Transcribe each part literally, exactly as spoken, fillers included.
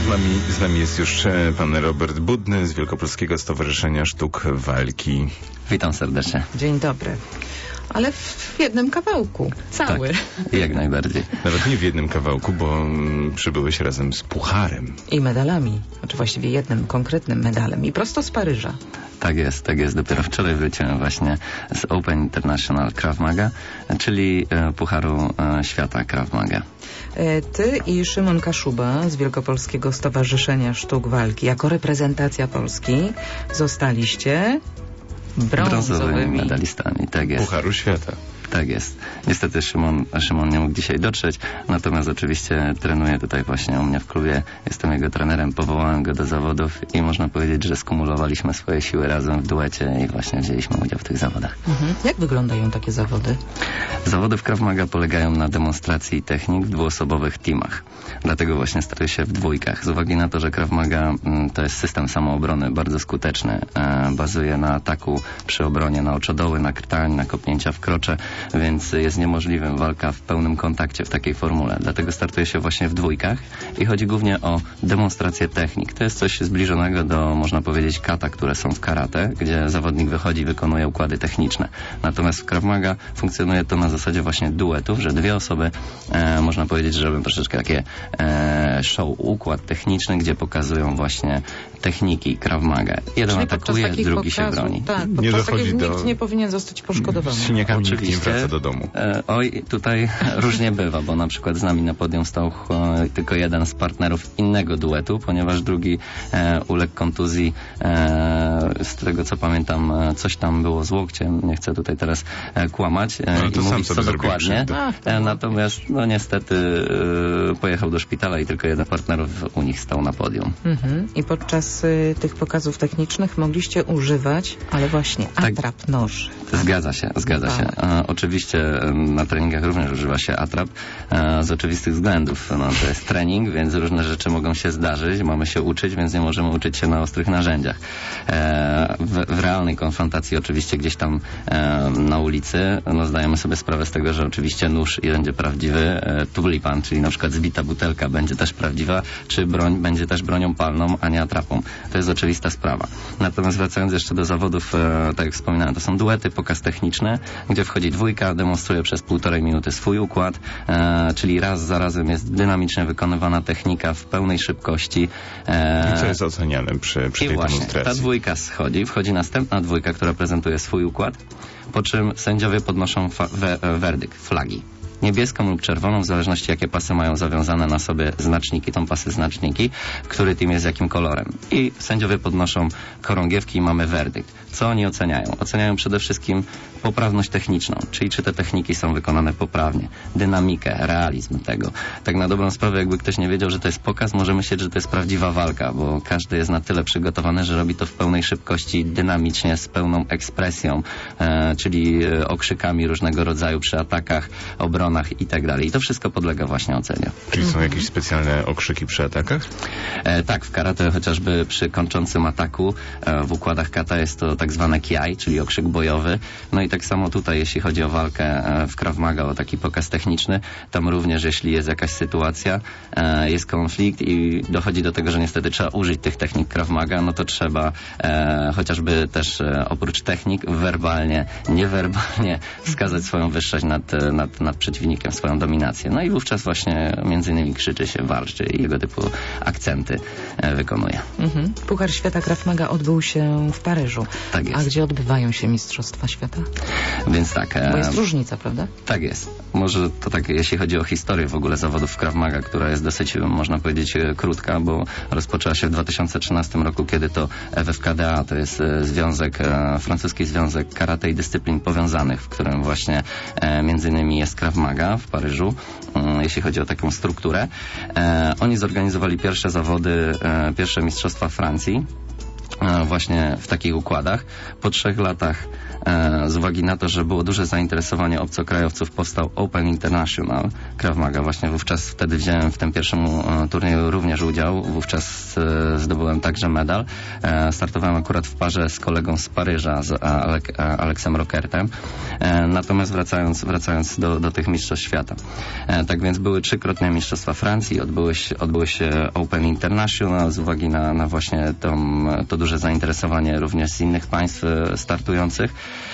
Z nami, z nami jest już pan Robert Budny z Wielkopolskiego Stowarzyszenia Sztuk Walki. Witam serdecznie. Dzień dobry. Ale w jednym kawałku. Cały. Tak, jak najbardziej. Nawet nie w jednym kawałku, bo przybyłeś razem z pucharem. I medalami. Znaczy właściwie jednym konkretnym medalem. I prosto z Paryża. Tak jest, tak jest. Dopiero wczoraj wróciłem właśnie z Open International Krav Maga, czyli Pucharu Świata Krav Maga. Ty i Szymon Kaszuba z Wielkopolskiego Stowarzyszenia Sztuk Walki jako reprezentacja Polski zostaliście brązowymi, brązowymi medalistami. Tak jest. Pucharu Świata. Tak jest. Niestety Szymon, Szymon nie mógł dzisiaj dotrzeć, natomiast oczywiście trenuje tutaj właśnie u mnie w klubie. Jestem jego trenerem, powołałem go do zawodów i można powiedzieć, że skumulowaliśmy swoje siły razem w duecie i właśnie wzięliśmy udział w tych zawodach. Mhm. Jak wyglądają takie zawody? Zawody w Krav Maga polegają na demonstracji technik w dwuosobowych teamach. Dlatego właśnie startuję się w dwójkach. Z uwagi na to, że Krav Maga to jest system samoobrony bardzo skuteczny. E, bazuje na ataku przy obronie na oczodoły, na krtań, na kopnięcia w krocze, więc jest niemożliwym walka w pełnym kontakcie w takiej formule. Dlatego startuje się właśnie w dwójkach i chodzi głównie o demonstrację technik. To jest coś zbliżonego do, można powiedzieć, kata, które są w karate, gdzie zawodnik wychodzi i wykonuje układy techniczne. Natomiast w Krav Maga funkcjonuje to na zasadzie właśnie duetów, że dwie osoby, e, można powiedzieć, że robią troszeczkę takie e, show, układ techniczny, gdzie pokazują właśnie techniki Krav Maga. Jeden Czyli atakuje, drugi się broni. Tak, podczas nie dochodzi takich do... nikt nie powinien zostać poszkodowany. Z siniakami nikt Oczywiście. nie wraca do domu. E, oj, tutaj różnie bywa, bo na przykład z nami na podium stał e, tylko jeden z partnerów innego duetu, ponieważ drugi e, uległ kontuzji. E, z tego co pamiętam, e, coś tam było z łokciem. Nie chcę tutaj teraz e, kłamać e, no, to i sam mówić sobie co dokładnie. Ach, E, natomiast no niestety e, pojechał do szpitala i tylko jeden partnerów u nich stał na podium. Mhm. I podczas y, tych pokazów technicznych mogliście używać, ale właśnie Tak. atrap, noż. Zgadza się, zgadza się. E, oczywiście e, na treningach również używa się atrap e, z oczywistych względów. No, to jest trening, więc różne rzeczy mogą się zdarzyć. Mamy się uczyć, więc nie możemy uczyć się na ostrych narzędziach. E, w, w realnej konfrontacji oczywiście gdzieś tam e, na ulicy no, zdajemy sobie sprawę z tego, że oczywiście nóż będzie prawdziwy, e, tulipan, czyli na przykład zbita butelka będzie też prawdziwa, czy broń będzie też bronią palną, a nie atrapą. To jest oczywista sprawa. Natomiast wracając jeszcze do zawodów, e, tak jak wspominałem, to są duety, pokaz techniczny, gdzie wchodzi dwójka, demonstruje przez półtorej minuty swój układ, e, czyli raz za razem jest dynamicznie wykonywana technika w pełnej szybkości. E, I co jest oceniane przy, przy I tej właśnie, demonstracji? ta dwójka schodzi, wchodzi następna dwójka, która prezentuje swój układ, po czym sędziowie podnoszą fa- we- werdykt, flagi. Niebieską lub czerwoną, w zależności jakie pasy mają zawiązane na sobie znaczniki, tą pasy znaczniki, który team jest jakim kolorem. I sędziowie podnoszą korągiewki i mamy werdykt. Co oni oceniają? Oceniają przede wszystkim poprawność techniczną, czyli czy te techniki są wykonane poprawnie, dynamikę, realizm tego. Tak na dobrą sprawę, jakby ktoś nie wiedział, że to jest pokaz, może myśleć, że to jest prawdziwa walka, bo każdy jest na tyle przygotowany, że robi to w pełnej szybkości, dynamicznie, z pełną ekspresją, e, czyli e, okrzykami różnego rodzaju przy atakach, obronach i tak dalej. I to wszystko podlega właśnie ocenie. Czyli są jakieś specjalne okrzyki przy atakach? E, tak, w karate chociażby przy kończącym ataku e, w układach kata jest to tak zwane kiai, czyli okrzyk bojowy. No i tak samo tutaj, jeśli chodzi o walkę e, w Krav Maga, o taki pokaz techniczny, tam również jeśli jest jakaś sytuacja, e, jest konflikt i dochodzi do tego, że niestety trzeba użyć tych technik Krav Maga, no to trzeba e, chociażby też e, oprócz technik werbalnie, niewerbalnie wskazać swoją wyższość nad, nad, nad przeciwnikiem, swoją dominację. No i wówczas właśnie między innymi krzyczy się, walczy i jego typu akcenty e, wykonuje. Mhm. Puchar Świata Krav Maga odbył się w Paryżu. Tak jest. A gdzie odbywają się Mistrzostwa Świata? Więc tak. E, Bo jest różnica, prawda? Tak jest. Może to tak, jeśli chodzi o historię w ogóle zawodów w Krav Maga, która jest dosyć, można powiedzieć, krótka, bo rozpoczęła się w dwa tysiące trzynastym roku, kiedy to F F K D A, to jest związek, e, francuski związek karate i dyscyplin powiązanych, w którym właśnie e, między innymi jest Krav Maga w Paryżu, e, jeśli chodzi o taką strukturę. E, oni zorganizowali pierwsze zawody, e, pierwsze mistrzostwa Francji, właśnie w takich układach. Po trzech latach Z uwagi na to, że było duże zainteresowanie obcokrajowców, powstał Open International Krav Maga. Właśnie wówczas wtedy wziąłem w tym pierwszym turnieju również udział. Wówczas zdobyłem także medal. Startowałem akurat w parze z kolegą z Paryża, z Alek Aleksem Rockertem. Natomiast wracając, wracając do, do tych mistrzostw świata. Tak więc były trzykrotne mistrzostwa Francji, odbyły się, odbyły się Open International z uwagi na, na właśnie tą, to duże zainteresowanie również z innych państw startujących.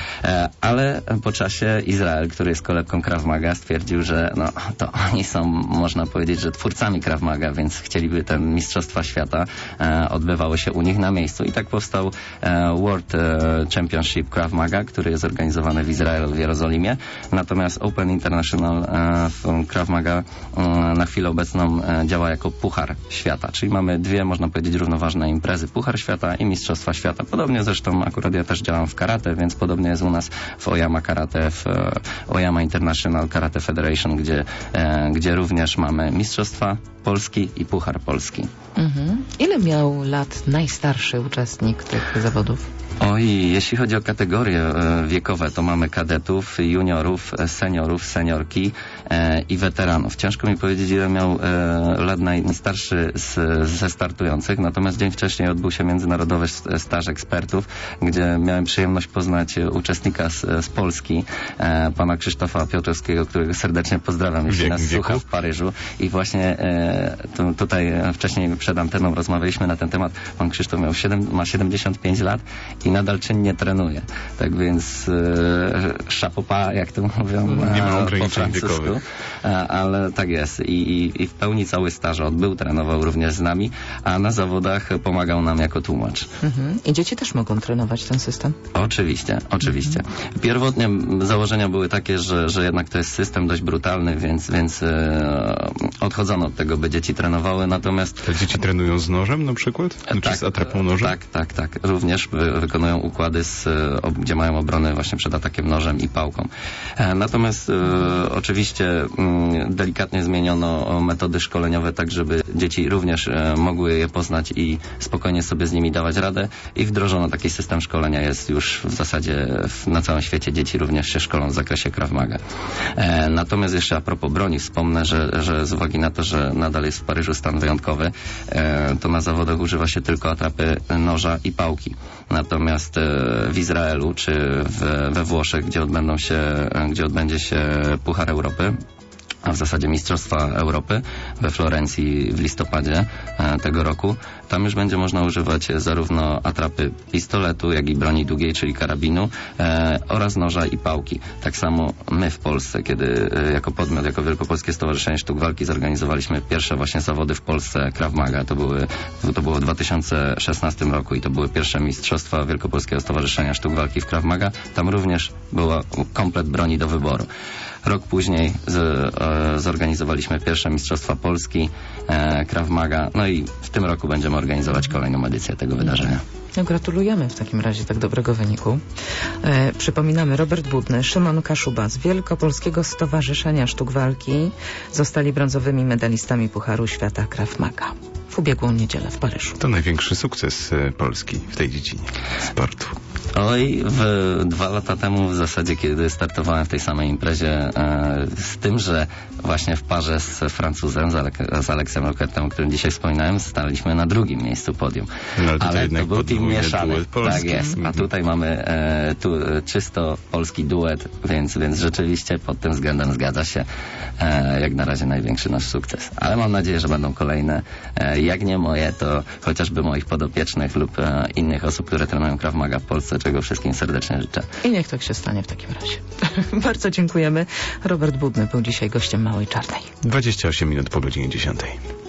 Ale po czasie Izrael, który jest kolebką Krav Maga, stwierdził, że no, to oni są, można powiedzieć, że twórcami Krav Maga, więc chcieliby te mistrzostwa świata e, odbywały się u nich na miejscu. I tak powstał e, World e, Championship Krav Maga, który jest organizowany w Izraelu, w Jerozolimie. Natomiast Open International e, Krav Maga e, na chwilę obecną e, działa jako Puchar Świata. Czyli mamy dwie, można powiedzieć, równoważne imprezy. Puchar Świata i Mistrzostwa Świata. Podobnie zresztą akurat ja też działam w karate, więc podobnie jest u nas w Oyama Karate, w Oyama International Karate Federation, gdzie, e, gdzie również mamy Mistrzostwa Polski i Puchar Polski. Mhm. Ile miał lat najstarszy uczestnik tych zawodów? Oj, jeśli chodzi o kategorie e, wiekowe, to mamy kadetów, juniorów, seniorów, seniorki e, i weteranów. Ciężko mi powiedzieć, ile miał e, lat najstarszy z, ze startujących, natomiast dzień wcześniej odbył się międzynarodowy staż ekspertów, gdzie miałem przyjemność poznać uczestnika z, z Polski, e, pana Krzysztofa Piotrowskiego, którego serdecznie pozdrawiam, jeśli nas słucha w Paryżu. I właśnie e, tu, tutaj wcześniej przed anteną rozmawialiśmy na ten temat. Pan Krzysztof miał siedem, ma siedemdziesiąt pięć lat i nadal czynnie trenuje. Tak więc e, szapopa, jak to mówią nie ma e, ograniczeń po francusku. E, ale tak jest. I, i, I w pełni cały staż odbył, trenował również z nami, a na zawodach pomagał nam jako tłumacz. Mhm. I dzieci też mogą trenować ten system? Oczywiście, oczywiście. Mhm. Pierwotnie założenia były takie, że, że jednak to jest system dość brutalny, więc, więc e, odchodzono od tego, by dzieci trenowały, natomiast... Te dzieci trenują z nożem na przykład? Znaczy tak, z atrapą nożem? Tak, tak, tak. Również wy, wykonują układy, z, o, gdzie mają obronę właśnie przed atakiem nożem i pałką. E, natomiast e, oczywiście m, delikatnie zmieniono metody szkoleniowe, tak żeby dzieci również e, mogły je poznać i spokojnie sobie z nimi dawać radę i wdrożono taki system szkolenia. Jest już w zasadzie w, na całym świecie dzieci również się szkolą w zakresie Krav Maga. E, natomiast jeszcze a propos broni, wspomnę, że, że z uwagi na to, że nadal jest w Paryżu stan wyjątkowy, e, to na zawodach używa się tylko atrapy noża i pałki. Natomiast e, w Izraelu czy w, we Włoszech, gdzie odbędą się, gdzie odbędzie się Puchar Europy, a w zasadzie Mistrzostwa Europy we Florencji w listopadzie e, tego roku. Tam już będzie można używać zarówno atrapy pistoletu, jak i broni długiej, czyli karabinu e, oraz noża i pałki. Tak samo my w Polsce, kiedy e, jako podmiot, jako Wielkopolskie Stowarzyszenie Sztuk Walki zorganizowaliśmy pierwsze właśnie zawody w Polsce Krav Maga. To, były, to było w dwa tysiące szesnastym roku i to były pierwsze Mistrzostwa Wielkopolskiego Stowarzyszenia Sztuk Walki w Krav Maga. Tam również była komplet broni do wyboru. Rok później z, e, zorganizowaliśmy pierwsze Mistrzostwa Polski e, Krav Maga, no i w tym roku będziemy organizować kolejną edycję tego wydarzenia. No, gratulujemy w takim razie tak dobrego wyniku. E, przypominamy, Robert Budny, Szymon Kaszuba z Wielkopolskiego Stowarzyszenia Sztuk Walki zostali brązowymi medalistami Pucharu Świata Krav Maga w ubiegłą niedzielę w Paryżu. To największy sukces Polski w tej dziedzinie sportu. Oj, w, dwa lata temu w zasadzie, kiedy startowałem w tej samej imprezie, e, z tym, że właśnie w parze z Francuzem, z, Alek z Aleksem Rockertem, o którym dzisiaj wspominałem, staliśmy na drugim miejscu podium. No, ale ale to był team mieszany. Tak jest. A tutaj mamy e, tu, czysto polski duet, więc, więc rzeczywiście pod tym względem zgadza się e, jak na razie największy nasz sukces. Ale mam nadzieję, że będą kolejne. E, jak nie moje, to chociażby moich podopiecznych lub e, innych osób, które trenują Krav Maga w Polsce, czego wszystkim serdecznie życzę. I niech tak się stanie w takim razie. Bardzo dziękujemy. Robert Budny był dzisiaj gościem Małej Czarnej. dwadzieścia osiem minut po godzinie dziesiątej.